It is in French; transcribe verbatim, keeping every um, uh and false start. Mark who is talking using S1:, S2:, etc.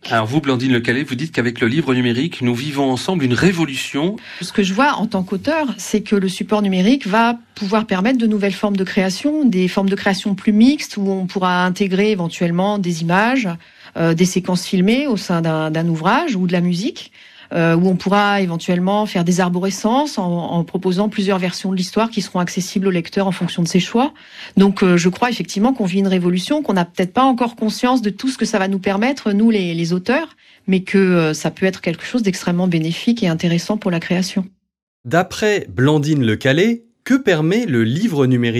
S1: Alors vous, Blandine Lecallet, vous dites qu'avec le livre numérique, nous vivons ensemble une révolution.
S2: Ce que je vois en tant qu'auteur, c'est que le support numérique va pouvoir permettre de nouvelles formes de création, des formes de création plus mixtes, où on pourra intégrer éventuellement des images, euh, des séquences filmées au sein d'un, d'un ouvrage ou de la musique. Euh, où on pourra éventuellement faire des arborescences en, en proposant plusieurs versions de l'histoire qui seront accessibles au lecteur en fonction de ses choix. Donc euh, je crois effectivement qu'on vit une révolution, qu'on n'a peut-être pas encore conscience de tout ce que ça va nous permettre, nous les, les auteurs, mais que euh, ça peut être quelque chose d'extrêmement bénéfique et intéressant pour la création.
S3: D'après Blandine Lecallet, que permet le livre numérique ?